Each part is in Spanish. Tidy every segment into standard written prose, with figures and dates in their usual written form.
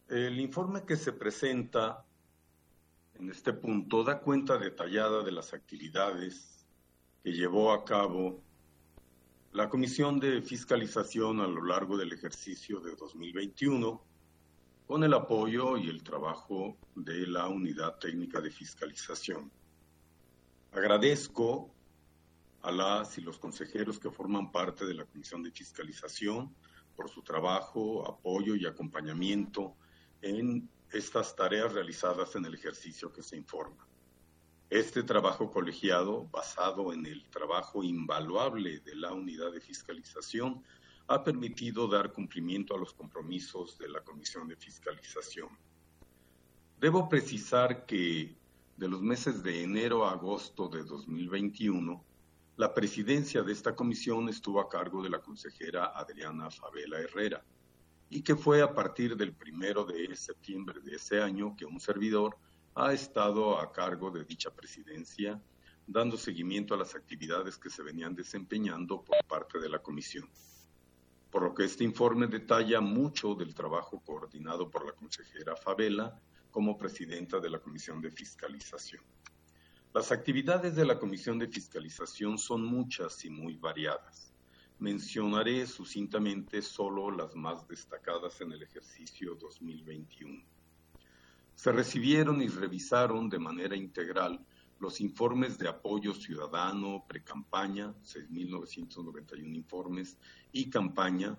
El informe que se presenta en este punto da cuenta detallada de las actividades que llevó a cabo la Comisión de Fiscalización a lo largo del ejercicio de 2021, con el apoyo y el trabajo de la Unidad Técnica de Fiscalización. Agradezco a las y los consejeros que forman parte de la Comisión de Fiscalización por su trabajo, apoyo y acompañamiento en estas tareas realizadas en el ejercicio que se informa. Este trabajo colegiado, basado en el trabajo invaluable de la Unidad de Fiscalización, ha permitido dar cumplimiento a los compromisos de la Comisión de Fiscalización. Debo precisar que de los meses de enero a agosto de 2021, la presidencia de esta comisión estuvo a cargo de la consejera Adriana Fabela Herrera, y que fue a partir del 1 de septiembre de ese año que un servidor ha estado a cargo de dicha presidencia, dando seguimiento a las actividades que se venían desempeñando por parte de la comisión. Por lo que este informe detalla mucho del trabajo coordinado por la consejera Fabela como presidenta de la Comisión de Fiscalización. Las actividades de la Comisión de Fiscalización son muchas y muy variadas. Mencionaré sucintamente solo las más destacadas en el ejercicio 2021. Se recibieron y revisaron de manera integral los informes de apoyo ciudadano, precampaña, 6.991 informes, y campaña,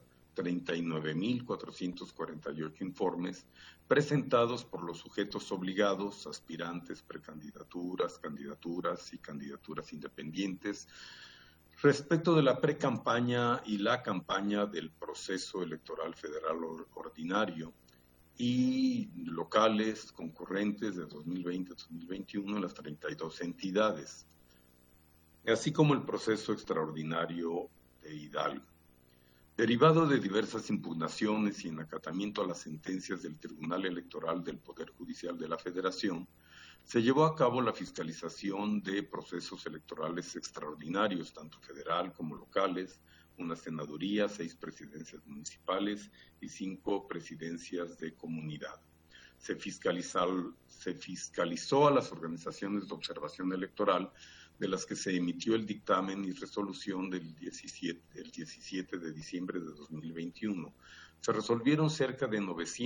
39.448 informes, presentados por los sujetos obligados, aspirantes, precandidaturas, candidaturas y candidaturas independientes, respecto de la precampaña y la campaña del proceso electoral federal ordinario y locales concurrentes de 2020 a 2021 en las 32 entidades, así como el proceso extraordinario de Hidalgo. Derivado de diversas impugnaciones y en acatamiento a las sentencias del Tribunal Electoral del Poder Judicial de la Federación, se llevó a cabo la fiscalización de procesos electorales extraordinarios, tanto federal como locales, una senaduría, 6 presidencias municipales y 5 presidencias de comunidad. Se fiscalizó a las organizaciones de observación electoral, de las que se emitió el dictamen y resolución del 17 de diciembre de 2021. Se resolvieron cerca de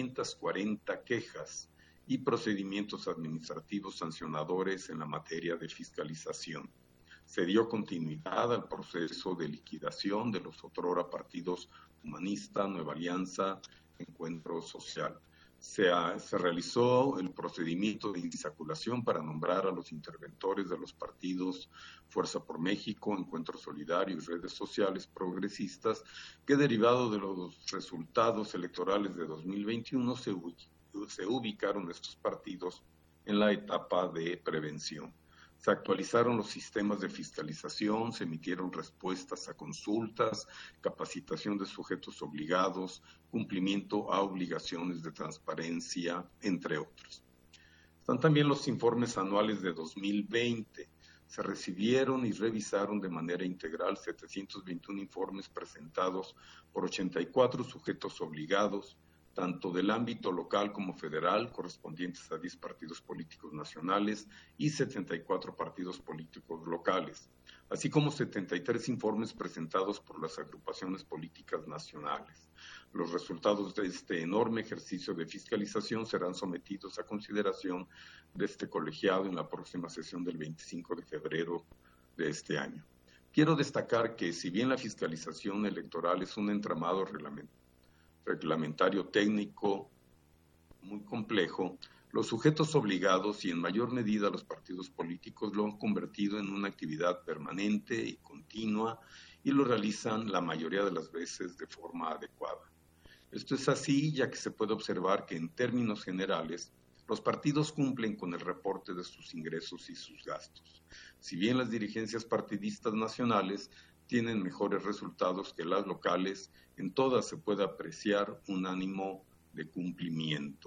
940 quejas y procedimientos administrativos sancionadores en la materia de fiscalización. Se dio continuidad al proceso de liquidación de los otrora partidos Humanista, Nueva Alianza, Encuentro Social. Se realizó el procedimiento de insaculación para nombrar a los interventores de los partidos Fuerza por México, Encuentro Solidario y redes sociales progresistas, que derivado de los resultados electorales de 2021 se ubicaron estos partidos en la etapa de prevención. Se actualizaron los sistemas de fiscalización, se emitieron respuestas a consultas, capacitación de sujetos obligados, cumplimiento a obligaciones de transparencia, entre otros. Están también los informes anuales de 2020. Se recibieron y revisaron de manera integral 721 informes presentados por 84 sujetos obligados, tanto del ámbito local como federal, correspondientes a 10 partidos políticos nacionales y 74 partidos políticos locales, así como 73 informes presentados por las agrupaciones políticas nacionales. Los resultados de este enorme ejercicio de fiscalización serán sometidos a consideración de este colegiado en la próxima sesión del 25 de febrero de este año. Quiero destacar que, si bien la fiscalización electoral es un entramado reglamentario técnico muy complejo, los sujetos obligados y en mayor medida los partidos políticos lo han convertido en una actividad permanente y continua y lo realizan la mayoría de las veces de forma adecuada. Esto es así ya que se puede observar que en términos generales los partidos cumplen con el reporte de sus ingresos y sus gastos. Si bien las dirigencias partidistas nacionales tienen mejores resultados que las locales, en todas se puede apreciar un ánimo de cumplimiento.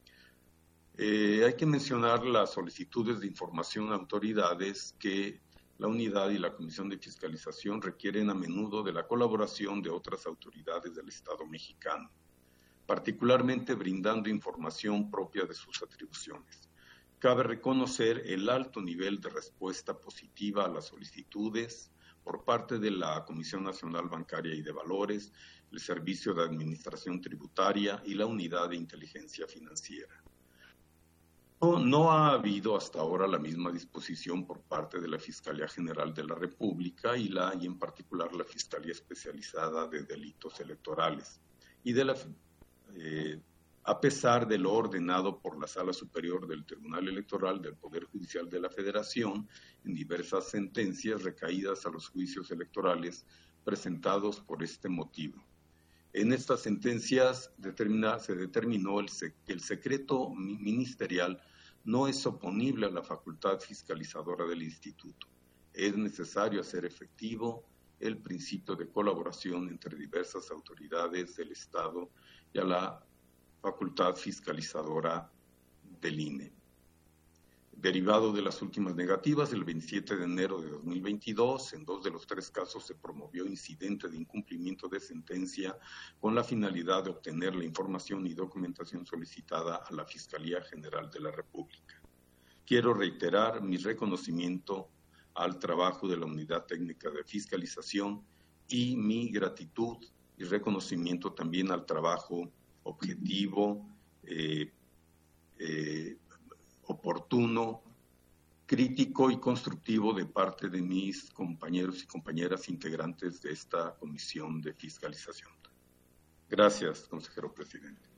Hay que mencionar las solicitudes de información a autoridades que la unidad y la Comisión de Fiscalización requieren a menudo de la colaboración de otras autoridades del Estado mexicano. particularmente brindando información propia de sus atribuciones. Cabe reconocer el alto nivel de respuesta positiva a las solicitudes por parte de la Comisión Nacional Bancaria y de Valores, el Servicio de Administración Tributaria y la Unidad de Inteligencia Financiera. No ha habido hasta ahora la misma disposición por parte de la Fiscalía General de la República y en particular la Fiscalía Especializada de Delitos Electorales, y a pesar de lo ordenado por la Sala Superior del Tribunal Electoral del Poder Judicial de la Federación en diversas sentencias recaídas a los juicios electorales presentados por este motivo. En estas sentencias se determinó que el secreto ministerial no es oponible a la facultad fiscalizadora del Instituto. Es necesario hacer efectivo el principio de colaboración entre diversas autoridades del Estado y a la facultad fiscalizadora del INE. Derivado de las últimas negativas, el 27 de enero de 2022, en 2 de los 3 casos se promovió incidente de incumplimiento de sentencia con la finalidad de obtener la información y documentación solicitada a la Fiscalía General de la República. Quiero reiterar mi reconocimiento al trabajo de la Unidad Técnica de Fiscalización y mi gratitud y reconocimiento también al trabajo objetivo, oportuno, crítico y constructivo de parte de mis compañeros y compañeras integrantes de esta comisión de fiscalización. Gracias, consejero presidente.